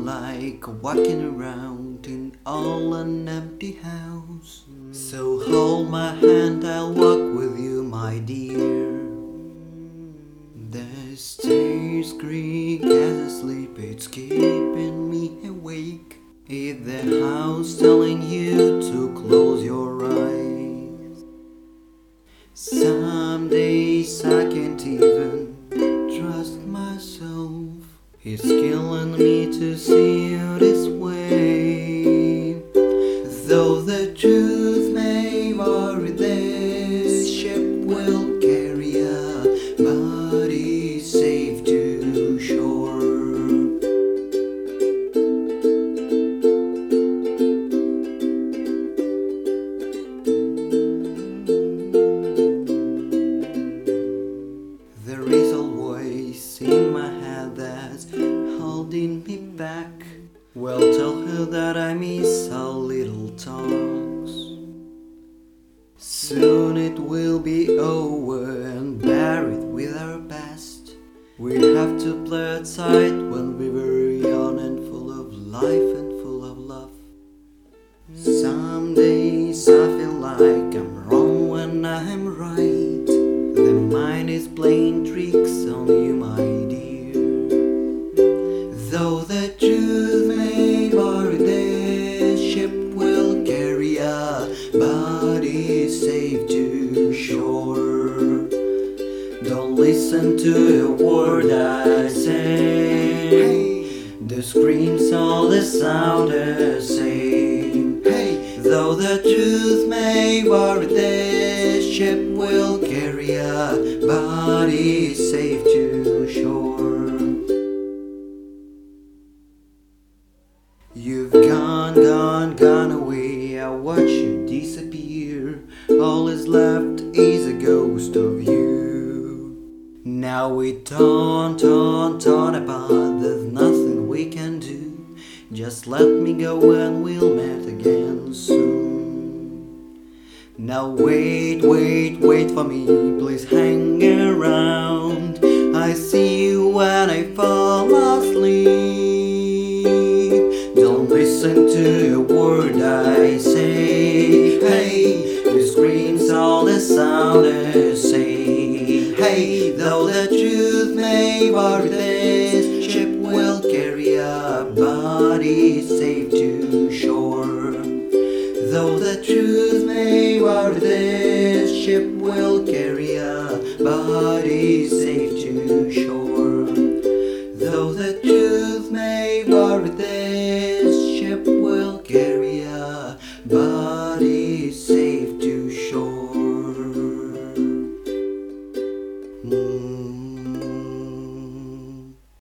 like walking around in all an empty house. So hold my hand, I'll walk with you, my dear. The stairs creak as I sleep, it's keeping me awake. It's the house telling you to close your eyes. Some days I can't even trust myself. It's killing me to see you this way. Though the truth may vary, this ship will carry a body safe to shore. There is a voice in my head that's holding me back. Well, tell her that I miss our little talks. Soon it will be over and buried with our past. We have to play outside when we were young and full of life and full of love. Some days I feel like I'm wrong when I'm right. The mind is playing tricks on you, my dear. Though the truth may vary, this ship will carry a body safe to shore. Don't listen to a word I say. The screams all the sound the same. Though the truth may vary, this ship will carry a body safe to shore. You've gone away, I watch you disappear. All is left is a ghost of you. Now we torn apart, there's nothing we can do. Just let me go and we'll meet again soon. Now wait for me, please hang around. I see you when I fall asleep. Don't listen to a word I say. The screams all the sound the same. Though the truth may vary, this ship will carry a body safe to shore. Though the truth may vary, this ship will carry a body safe to shore. Though the truth may vary,